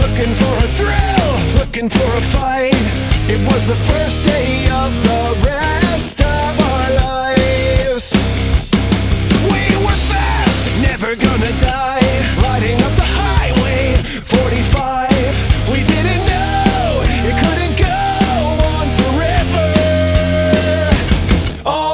looking for a thrill, looking for a fight. It was the first day of the race.